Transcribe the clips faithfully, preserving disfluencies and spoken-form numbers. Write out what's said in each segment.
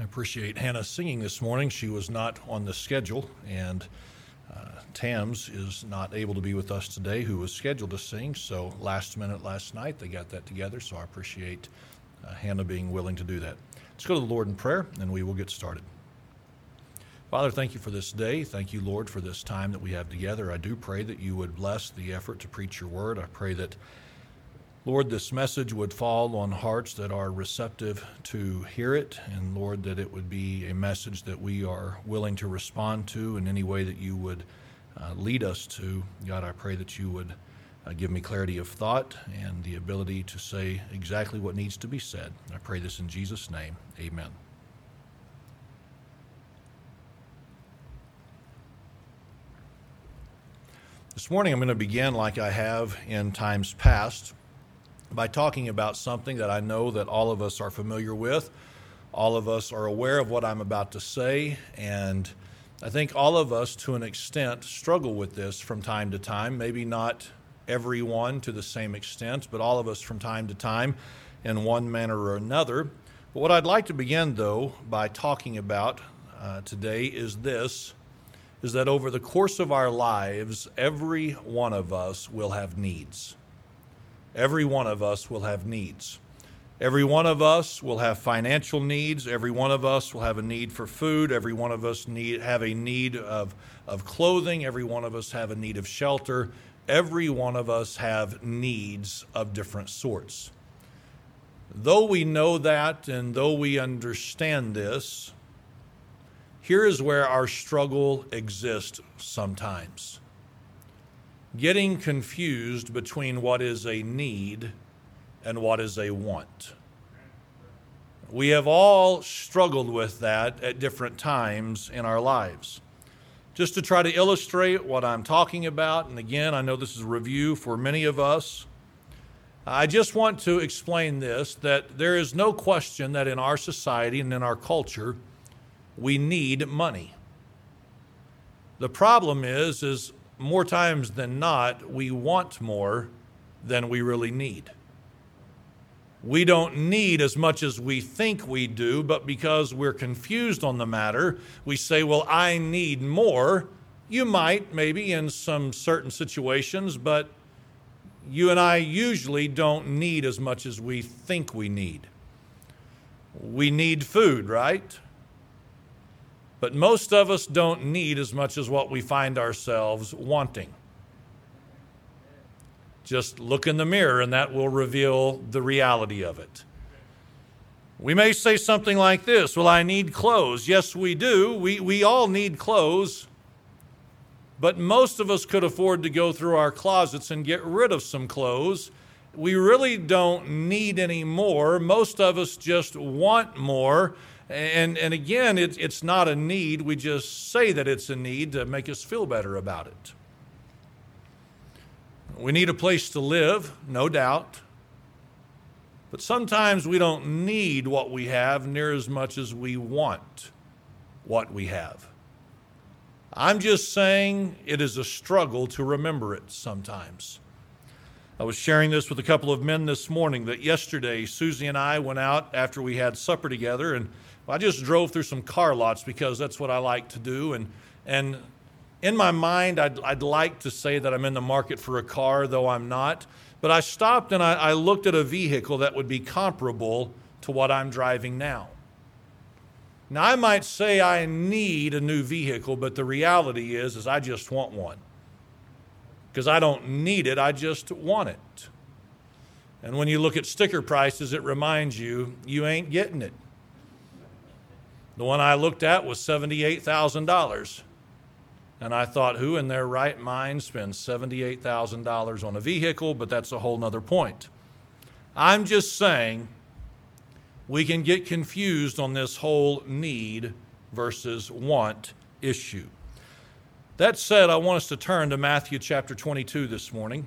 appreciate Hannah singing this morning. She was not on the schedule, and uh, Tams is not able to be with us today, who was scheduled to sing. So last minute last night, they got that together. So I appreciate uh, Hannah being willing to do that. Let's go to the Lord in prayer, and we will get started. Father, thank you for this day. Thank you, Lord, for this time that we have together. I do pray that you would bless the effort to preach your word. I pray that, Lord, this message would fall on hearts that are receptive to hear it, and Lord, that it would be a message that we are willing to respond to in any way that you would uh, lead us to. God, I pray that you would uh, give me clarity of thought and the ability to say exactly what needs to be said. I pray this in Jesus' name. Amen. This morning I'm going to begin like I have in times past, by talking about something that I know that all of us are familiar with. All of us are aware of what I'm about to say, and I think all of us, to an extent, struggle with this from time to time. Maybe not everyone to the same extent, but all of us from time to time in one manner or another. But what I'd like to begin, though, by talking about uh, today is this, is that over the course of our lives, every one of us will have needs. Every one of us will have needs. Every one of us will have financial needs. Every one of us will have a need for food. Every one of us need have a need of, of clothing. Every one of us have a need of shelter. Every one of us have needs of different sorts. Though we know that and though we understand this, here is where our struggle exists sometimes. Getting confused between what is a need and what is a want. We have all struggled with that at different times in our lives. Just to try to illustrate what I'm talking about, and again, I know this is a review for many of us, I just want to explain this, that there is no question that in our society and in our culture, we need money. The problem is, is more times than not, we want more than we really need. We don't need as much as we think we do, but because we're confused on the matter, we say, well, I need more. You might, maybe in some certain situations, but you and I usually don't need as much as we think we need. We need food, right? But most of us don't need as much as what we find ourselves wanting. Just look in the mirror and that will reveal the reality of it. We may say something like this, well, I need clothes. Yes, we do. We, we all need clothes. But most of us could afford to go through our closets and get rid of some clothes. We really don't need any more. Most of us just want more. And and again, it, it's not a need. We just say that it's a need to make us feel better about it. We need a place to live, no doubt. But sometimes we don't need what we have near as much as we want what we have. I'm just saying it is a struggle to remember it sometimes. I was sharing this with a couple of men this morning that yesterday Susie and I went out after we had supper together, and I just drove through some car lots because that's what I like to do. And and in my mind, I'd, I'd like to say that I'm in the market for a car, though I'm not. But I stopped and I, I looked at a vehicle that would be comparable to what I'm driving now. Now, I might say I need a new vehicle, but the reality is, is I just want one. Because I don't need it, I just want it. And when you look at sticker prices, it reminds you, you ain't getting it. The one I looked at was seventy-eight thousand dollars. And I thought, who in their right mind spends seventy-eight thousand dollars on a vehicle? But that's a whole nother point. I'm just saying we can get confused on this whole need versus want issue. That said, I want us to turn to Matthew chapter twenty-two this morning.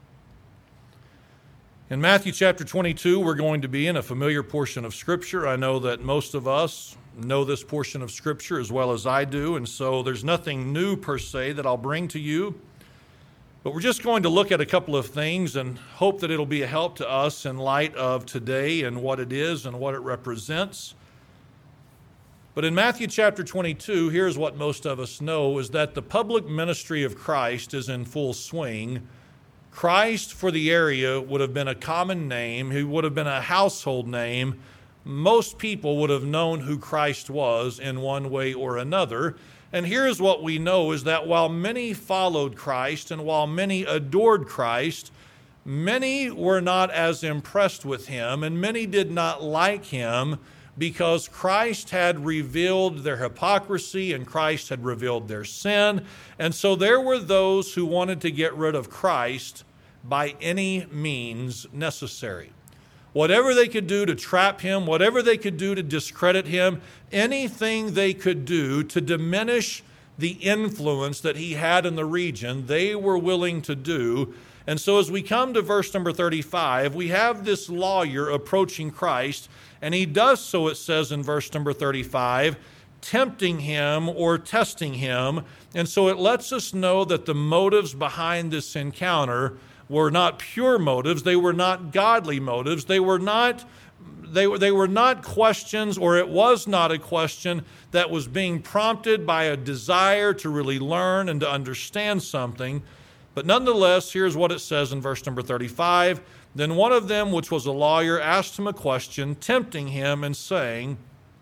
In Matthew chapter twenty-two, we're going to be in a familiar portion of Scripture. I know that most of us know this portion of Scripture as well as I do, and so there's nothing new per se that I'll bring to you. But we're just going to look at a couple of things and hope that it'll be a help to us in light of today and what it is and what it represents. But in Matthew chapter twenty-two, here's what most of us know, is that the public ministry of Christ is in full swing. Christ for the area would have been a common name. He would have been a household name. Most people would have known who Christ was in one way or another. And here's what we know, is that while many followed Christ and while many adored Christ, many were not as impressed with him and many did not like him, because Christ had revealed their hypocrisy and Christ had revealed their sin. And so there were those who wanted to get rid of Christ by any means necessary. Whatever they could do to trap him, whatever they could do to discredit him, anything they could do to diminish the influence that he had in the region, they were willing to do. And so as we come to verse number thirty-five, we have this lawyer approaching Christ, and he does so, it says in verse number thirty-five, tempting him or testing him. And so it lets us know that the motives behind this encounter were not pure motives. They were not godly motives. They were not, they were, they were not questions, or it was not a question that was being prompted by a desire to really learn and to understand something. But nonetheless, here's what it says in verse number thirty-five. Then one of them, which was a lawyer, asked him a question, tempting him and saying,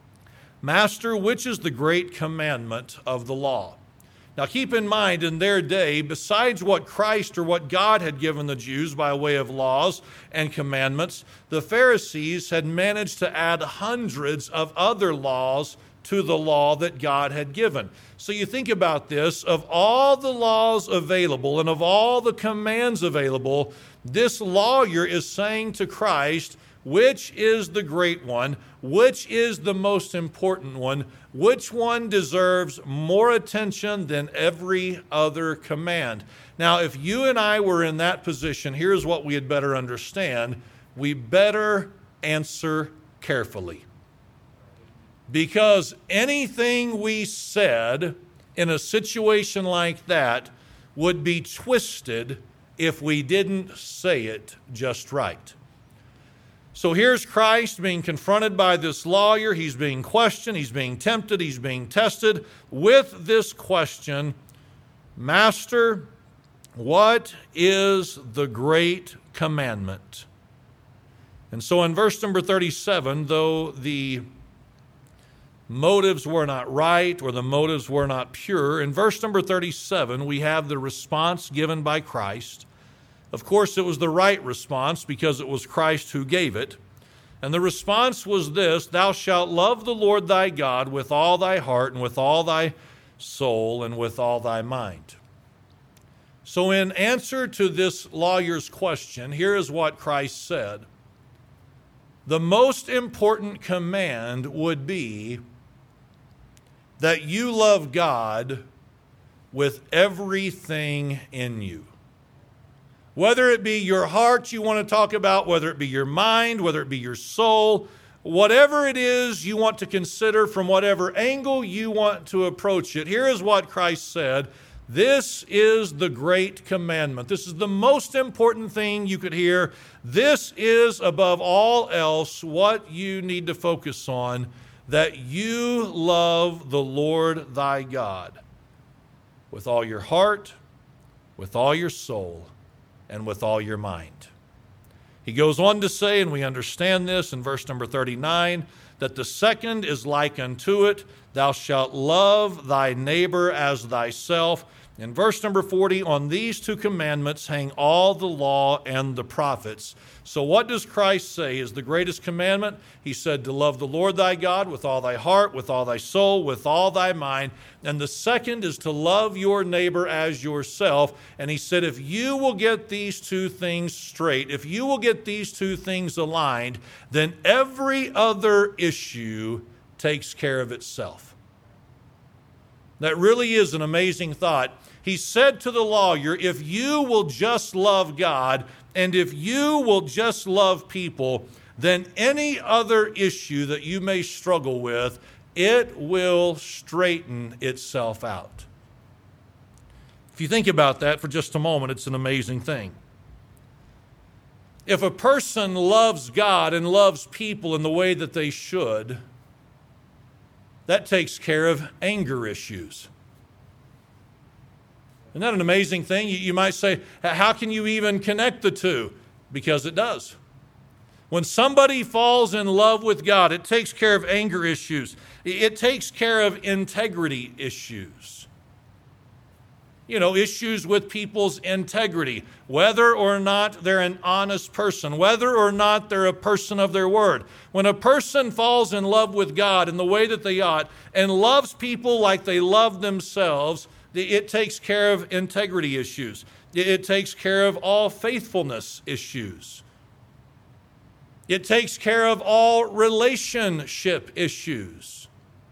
Master, which is the great commandment of the law? Now keep in mind, in their day, besides what Christ or what God had given the Jews by way of laws and commandments, the Pharisees had managed to add hundreds of other laws to the law that God had given. So you think about this, of all the laws available and of all the commands available, this lawyer is saying to Christ, which is the great one? Which is the most important one? Which one deserves more attention than every other command? Now, if you and I were in that position, here's what we had better understand. We better answer carefully. Because anything we said in a situation like that would be twisted if we didn't say it just right. So here's Christ being confronted by this lawyer. He's being questioned. He's being tempted. He's being tested with this question, Master, what is the great commandment? And so in verse number thirty-seven, though the motives were not right or the motives were not pure, in verse number thirty-seven, we have the response given by Christ. Of course, it was the right response because it was Christ who gave it. And the response was this, Thou shalt love the Lord thy God with all thy heart and with all thy soul and with all thy mind. So in answer to this lawyer's question, here is what Christ said. The most important command would be that you love God with everything in you. Whether it be your heart you want to talk about, whether it be your mind, whether it be your soul, whatever it is you want to consider from whatever angle you want to approach it. Here is what Christ said. This is the great commandment. This is the most important thing you could hear. This is above all else what you need to focus on, that you love the Lord thy God with all your heart, with all your soul, and with all your mind. He goes on to say, and we understand this in verse number thirty-nine, that the second is like unto it, thou shalt love thy neighbor as thyself. In verse number forty, on these two commandments hang all the law and the prophets. So what does Christ say is the greatest commandment? He said to love the Lord thy God with all thy heart, with all thy soul, with all thy mind. And the second is to love your neighbor as yourself. And he said, if you will get these two things straight, if you will get these two things aligned, then every other issue takes care of itself. That really is an amazing thought. He said to the lawyer, if you will just love God and if you will just love people, then any other issue that you may struggle with, it will straighten itself out. If you think about that for just a moment, it's an amazing thing. If a person loves God and loves people in the way that they should, That takes care of anger issues. Isn't that an amazing thing? You, you might say, how can you even connect the two? Because it does. When somebody falls in love with God, it takes care of anger issues. It takes care of integrity issues. You know, issues with people's integrity, whether or not they're an honest person, whether or not they're a person of their word. When a person falls in love with God in the way that they ought and loves people like they love themselves, it takes care of integrity issues. It takes care of all faithfulness issues. It takes care of all relationship issues.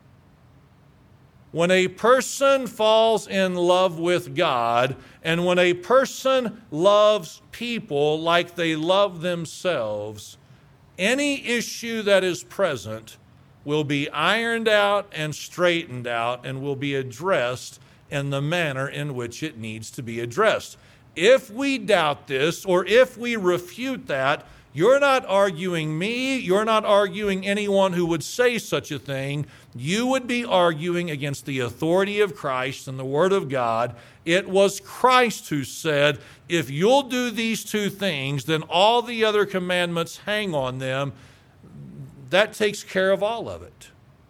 When a person falls in love with God, and when a person loves people like they love themselves, any issue that is present will be ironed out and straightened out and will be addressed in the manner in which it needs to be addressed. If we doubt this, or if we refute that, you're not arguing me, you're not arguing anyone who would say such a thing. You would be arguing against the authority of Christ and the Word of God. It was Christ who said, if you'll do these two things, then all the other commandments hang on them. That takes care of all of it.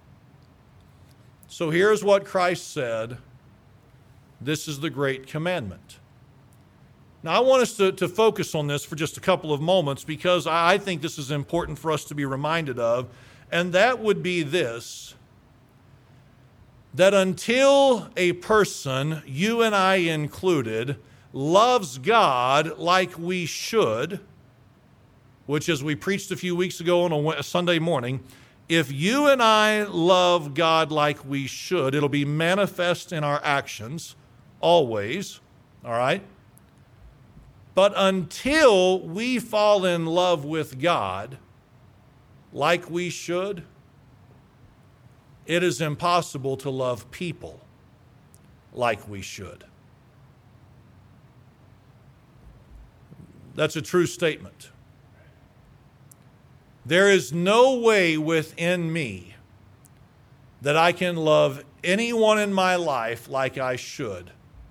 So here's what Christ said. This is the great commandment. Now, I want us to, to focus on this for just a couple of moments because I think this is important for us to be reminded of, and that would be this, that until a person, you and I included, loves God like we should, which as we preached a few weeks ago on a Sunday morning, if you and I love God like we should, it'll be manifest in our actions, always, all right? But until we fall in love with God like we should, it is impossible to love people like we should. That's a true statement. There is no way within me that I can love anyone in my life like I should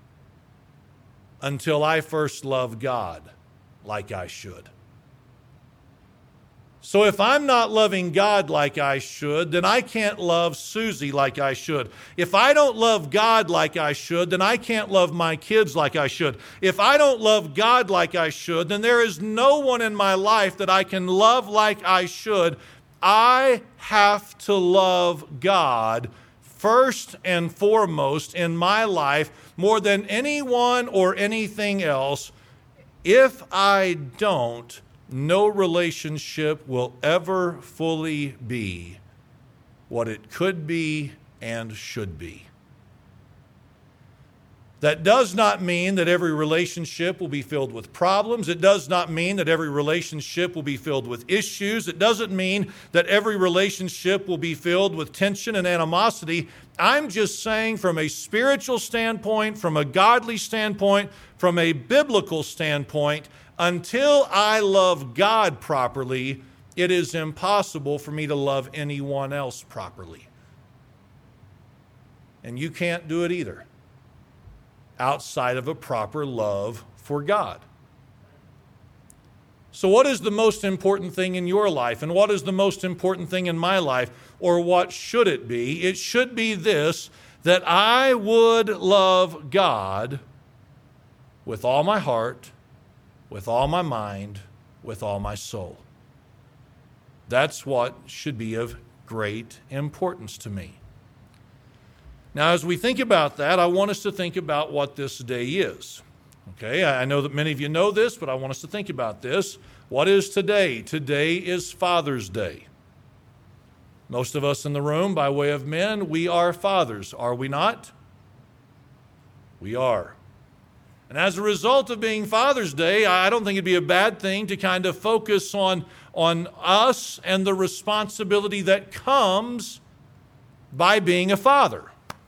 until I first love God like I should. So if I'm not loving God like I should, then I can't love Susie like I should. If I don't love God like I should, then I can't love my kids like I should. If I don't love God like I should, then there is no one in my life that I can love like I should. I have to love God first and foremost in my life more than anyone or anything else. If I don't, no relationship will ever fully be what it could be and should be. That does not mean that every relationship will be filled with problems. It does not mean that every relationship will be filled with issues. It doesn't mean that every relationship will be filled with tension and animosity. I'm just saying from a spiritual standpoint, from a godly standpoint, from a biblical standpoint, until I love God properly, it is impossible for me to love anyone else properly. And you can't do it either outside of a proper love for God. So what is the most important thing in your life? And what is the most important thing in my life? Or what should it be? It should be this, that I would love God with all my heart, with all my mind, with all my soul. That's what should be of great importance to me. Now, as we think about that, I want us to think about what this day is. Okay, I know that many of you know this, but I want us to think about this. What is today? Today is Father's Day. Most of us in the room, by way of men, we are fathers, are we not? We are. And as a result of being Father's Day, I don't think it'd be a bad thing to kind of focus on, on us and the responsibility that comes by being a father.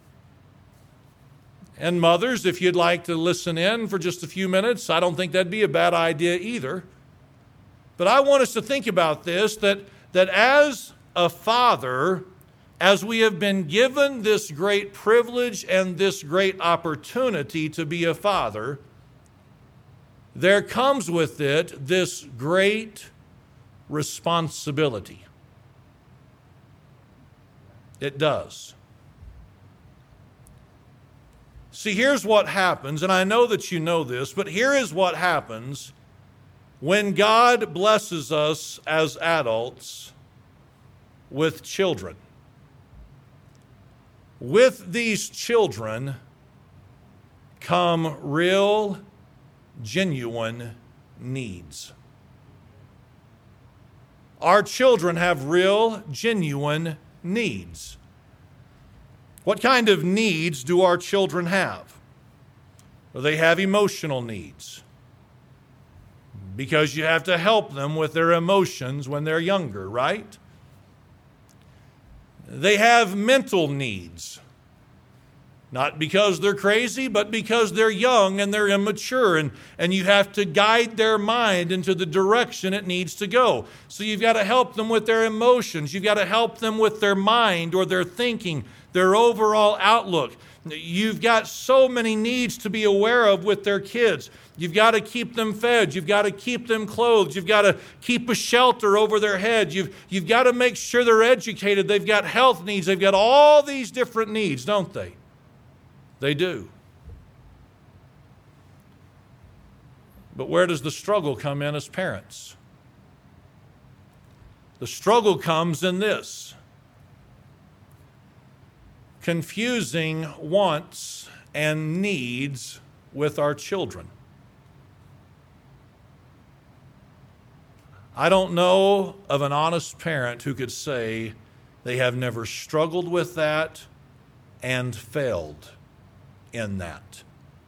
And mothers, if you'd like to listen in for just a few minutes, I don't think that'd be a bad idea either. But I want us to think about this, that, that as a father, as we have been given this great privilege and this great opportunity to be a father, there comes with it this great responsibility. It does. See, here's what happens, and I know that you know this, but here is what happens when God blesses us as adults with children. With these children come real, genuine needs. Our children have real, genuine needs. What kind of needs do our children have? Well, they have emotional needs, because you have to help them with their emotions when they're younger, right? They have mental needs, not because they're crazy, but because they're young and they're immature, and, and you have to guide their mind into the direction it needs to go. So you've got to help them with their emotions. You've got to help them with their mind or their thinking, their overall outlook. You've got so many needs to be aware of with their kids. You've got to keep them fed. You've got to keep them clothed. You've got to keep a shelter over their head. You've, you've got to make sure they're educated. They've got health needs. They've got all these different needs, don't they? They do. But where does the struggle come in as parents? The struggle comes in this: confusing wants and needs with our children. I don't know of an honest parent who could say they have never struggled with that and failed in that.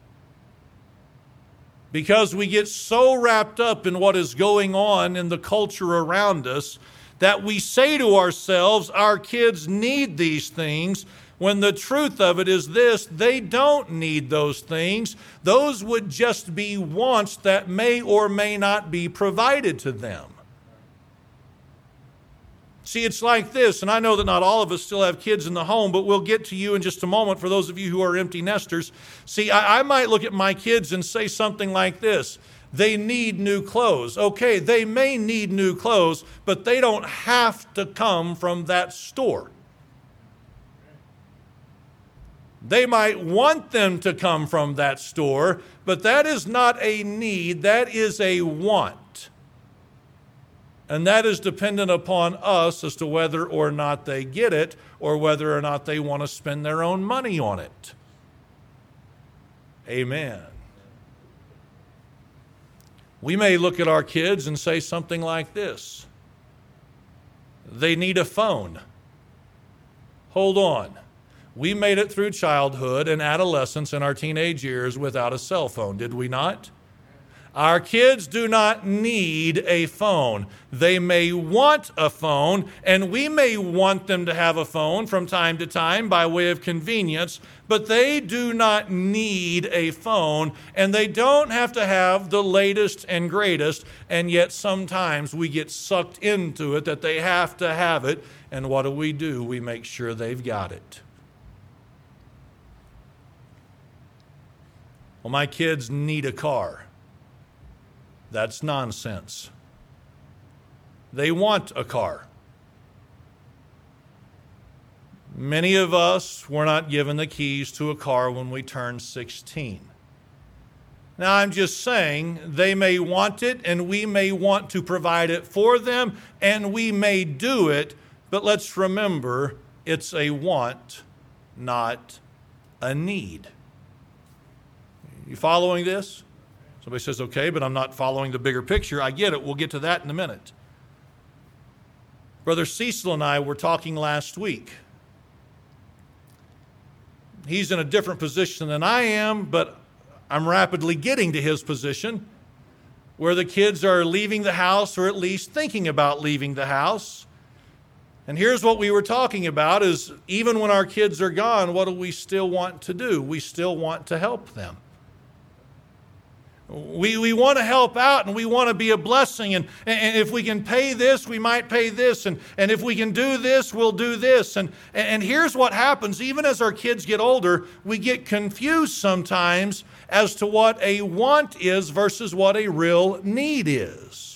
Because we get so wrapped up in what is going on in the culture around us that we say to ourselves, our kids need these things, when the truth of it is this: they don't need those things. Those would just be wants that may or may not be provided to them. See, it's like this, and I know that not all of us still have kids in the home, but we'll get to you in just a moment for those of you who are empty nesters. See, I, I might look at my kids and say something like this: they need new clothes. Okay, they may need new clothes, but they don't have to come from that store. They might want them to come from that store, but that is not a need, that is a want. And that is dependent upon us as to whether or not they get it, or whether or not they want to spend their own money on it. Amen. We may look at our kids and say something like this: they need a phone. Hold on. We made it through childhood and adolescence and our teenage years without a cell phone, did we not? Our kids do not need a phone. They may want a phone, and we may want them to have a phone from time to time by way of convenience, but they do not need a phone, and they don't have to have the latest and greatest, and yet sometimes we get sucked into it that they have to have it, and what do we do? We make sure they've got it. Well, my kids need a car. That's nonsense. They want a car. Many of us were not given the keys to a car when we turned sixteen. Now, I'm just saying they may want it, and we may want to provide it for them, and we may do it, but let's remember it's a want, not a need. You following this? Somebody says, okay, but I'm not following the bigger picture. I get it. We'll get to that in a minute. Brother Cecil and I were talking last week. He's in a different position than I am, but I'm rapidly getting to his position where the kids are leaving the house, or at least thinking about leaving the house. And here's what we were talking about is, even when our kids are gone, what do we still want to do? We still want to help them. We, we want to help out and we want to be a blessing. And, and if we can pay this, we might pay this. And, and if we can do this, we'll do this. And, and here's what happens. Even as our kids get older, we get confused sometimes as to what a want is versus what a real need is.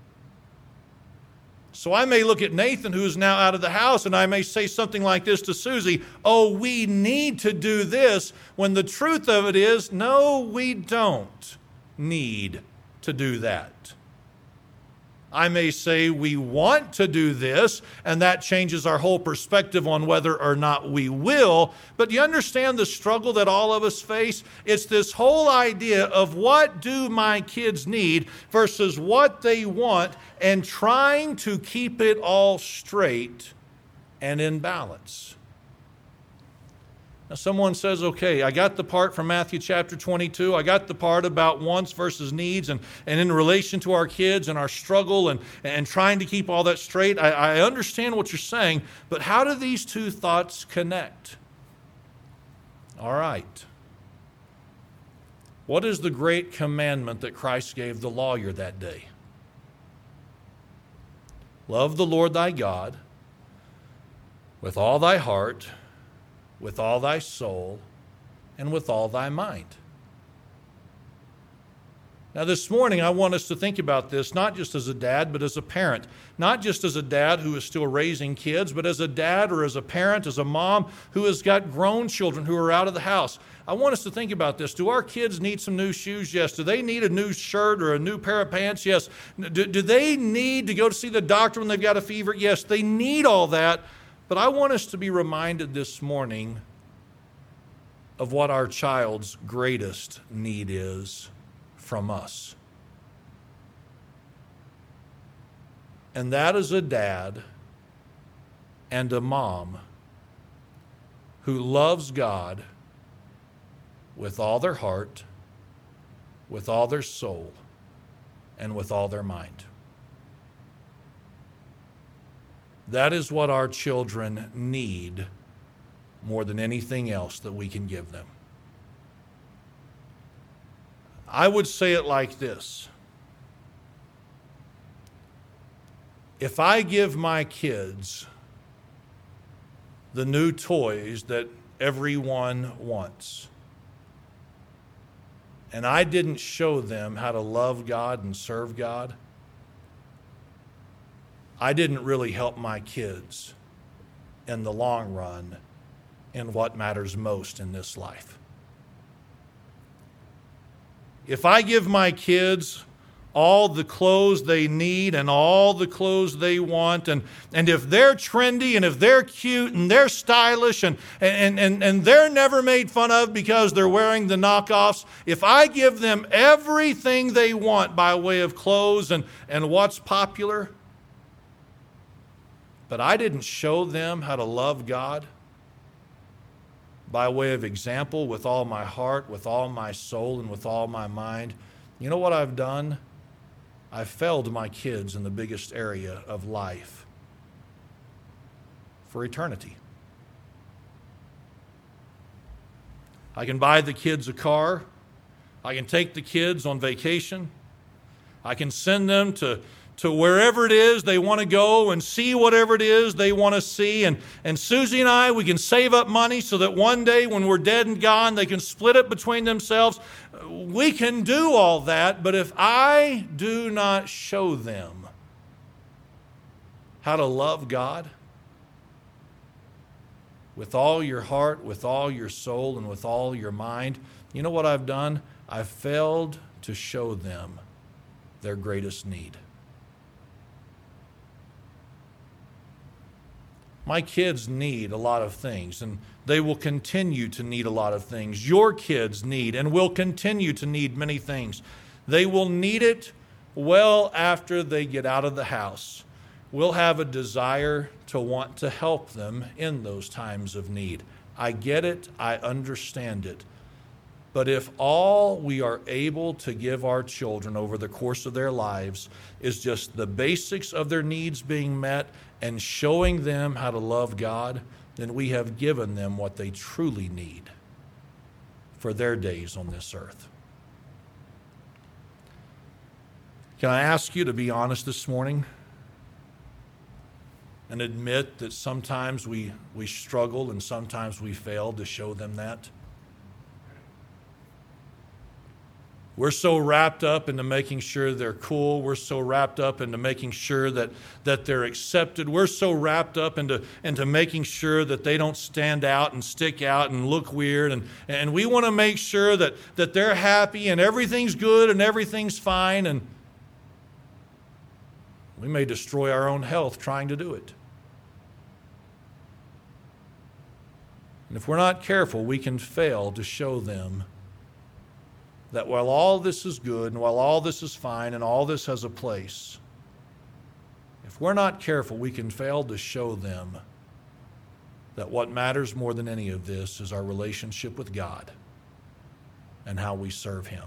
So I may look at Nathan, who is now out of the house, and I may say something like this to Susie, oh, we need to do this, when the truth of it is, no, we don't need to do that. I may say we want to do this, and that changes our whole perspective on whether or not we will. But you understand the struggle that all of us face? It's this whole idea of what do my kids need versus what they want, and trying to keep it all straight and in balance. Now, someone says, okay, I got the part from Matthew chapter twenty-two. I got the part about wants versus needs and, and in relation to our kids and our struggle and, and trying to keep all that straight. I, I understand what you're saying, but how do these two thoughts connect? All right. What is the great commandment that Christ gave the lawyer that day? Love the Lord thy God with all thy heart, with all thy soul, and with all thy mind. Now this morning I want us to think about this not just as a dad, but as a parent. Not just as a dad who is still raising kids, but as a dad or as a parent, as a mom who has got grown children who are out of the house. I want us to think about this. Do our kids need some new shoes? Yes. Do they need a new shirt or a new pair of pants? Yes. Do, do they need to go to see the doctor when they've got a fever? Yes. They need all that. But I want us to be reminded this morning of what our child's greatest need is from us. And that is a dad and a mom who loves God with all their heart, with all their soul, and with all their mind. That is what our children need more than anything else that we can give them. I would say it like this. If I give my kids the new toys that everyone wants, and I didn't show them how to love God and serve God, I didn't really help my kids in the long run in what matters most in this life. If I give my kids all the clothes they need and all the clothes they want, and, and if they're trendy and if they're cute and they're stylish and, and, and, and they're never made fun of because they're wearing the knockoffs, if I give them everything they want by way of clothes and, and what's popular, but I didn't show them how to love God by way of example with all my heart, with all my soul, and with all my mind, you know what I've done? I've failed my kids in the biggest area of life for eternity. I can buy the kids a car. I can take the kids on vacation. I can send them to to wherever it is they want to go and see whatever it is they want to see. And, and Susie and I, we can save up money so that one day when we're dead and gone, they can split it between themselves. We can do all that, but if I do not show them how to love God with all your heart, with all your soul, and with all your mind, you know what I've done? I've failed to show them their greatest need. My kids need a lot of things, and they will continue to need a lot of things. Your kids need and will continue to need many things. They will need it well after they get out of the house. We'll have a desire to want to help them in those times of need. I get it. I understand it. But if all we are able to give our children over the course of their lives is just the basics of their needs being met and showing them how to love God, then we have given them what they truly need for their days on this earth. Can I ask you to be honest this morning and admit that sometimes we, we struggle and sometimes we fail to show them that? We're so wrapped up into making sure they're cool. We're so wrapped up into making sure that, that they're accepted. We're so wrapped up into, into making sure that they don't stand out and stick out and look weird. And, and we want to make sure that, that they're happy and everything's good and everything's fine. And we may destroy our own health trying to do it. And if we're not careful, we can fail to show them that while all this is good and while all this is fine and all this has a place, if we're not careful, we can fail to show them that what matters more than any of this is our relationship with God and how we serve Him.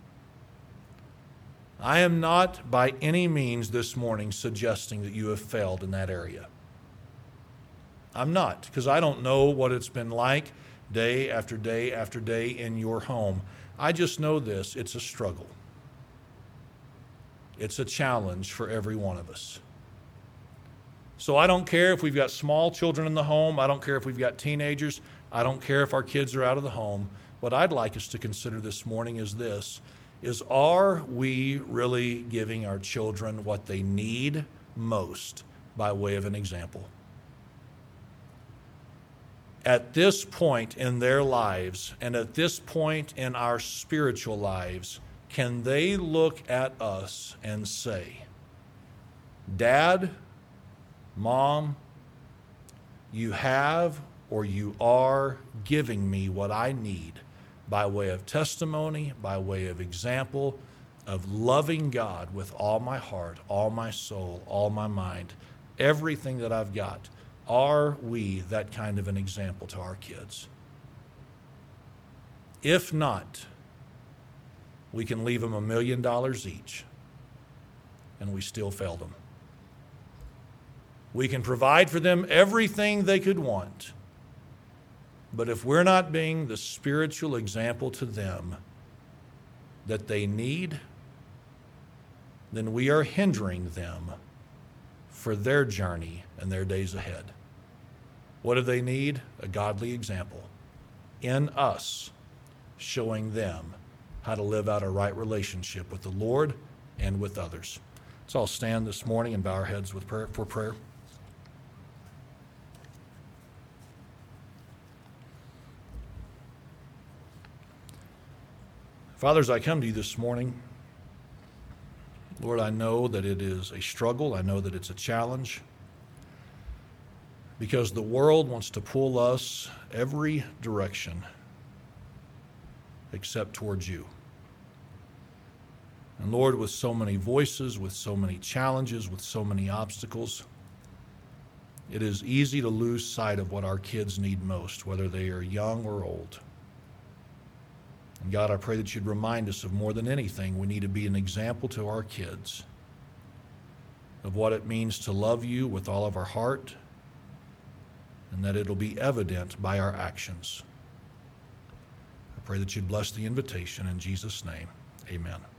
I am not by any means this morning suggesting that you have failed in that area. I'm not, because I don't know what it's been like day after day after day in your home. I just know this, it's a struggle. It's a challenge for every one of us. So I don't care if we've got small children in the home. I don't care if we've got teenagers. I don't care if our kids are out of the home. What I'd like us to consider this morning is this, is are we really giving our children what they need most by way of an example? At this point in their lives and at this point in our spiritual lives, can they look at us and say, Dad, Mom, you have or you are giving me what I need by way of testimony, by way of example, of loving God with all my heart, all my soul, all my mind, everything that I've got. Are we that kind of an example to our kids? If not, we can leave them a million dollars each, and we still failed them. We can provide for them everything they could want, but if we're not being the spiritual example to them that they need, then we are hindering them for their journey and their days ahead. What do they need? A godly example in us, showing them how to live out a right relationship with the Lord and with others. Let's all stand this morning and bow our heads with prayer, for prayer. Father, as I come to you this morning, Lord, I know that it is a struggle. I know that it's a challenge because the world wants to pull us every direction except towards you. And Lord, with so many voices, with so many challenges, with so many obstacles, it is easy to lose sight of what our kids need most, whether they are young or old. And God, I pray that you'd remind us of more than anything, we need to be an example to our kids of what it means to love you with all of our heart, and that it'll be evident by our actions. I pray that you'd bless the invitation in Jesus' name. Amen.